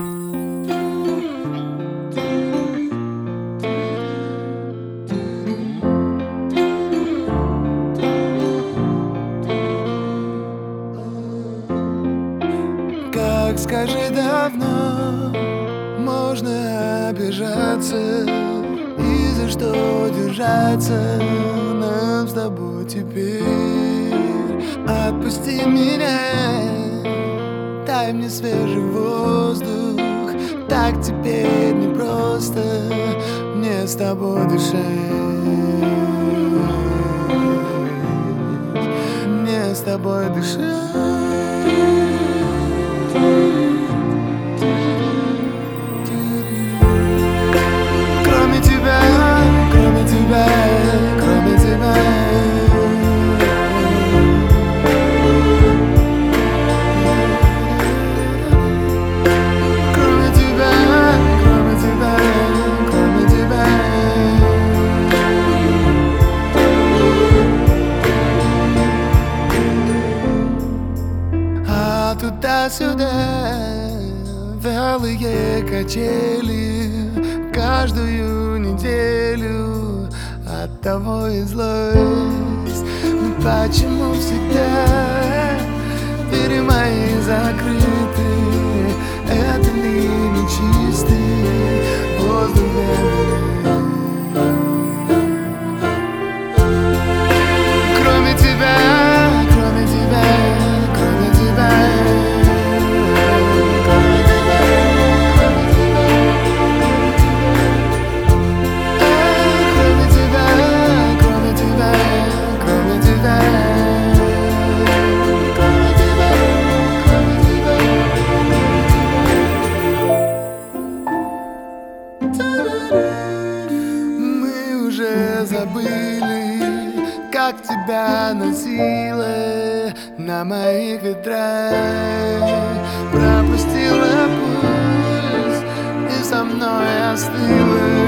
Как, скажи, давно можно обижаться? И за что держаться нам с тобой теперь? Отпусти меня, дай мне свежий воздух. Так теперь не просто мне с тобой дышать. Мне с тобой дышать. Кроме тебя, кроме тебя, кроме тебя. Кроме тебя, кроме тебя, кроме тебя. А туда-сюда вялые качели каждую неделю. Оттого и злость. Но почему всегда двери мои закрыты? Это ли не чистый воздух для меня? Кроме тебя, кроме тебя, кроме тебя. Мы уже забыли, как тебя носила на моих ветрах. Пропустила путь и со мной остыла.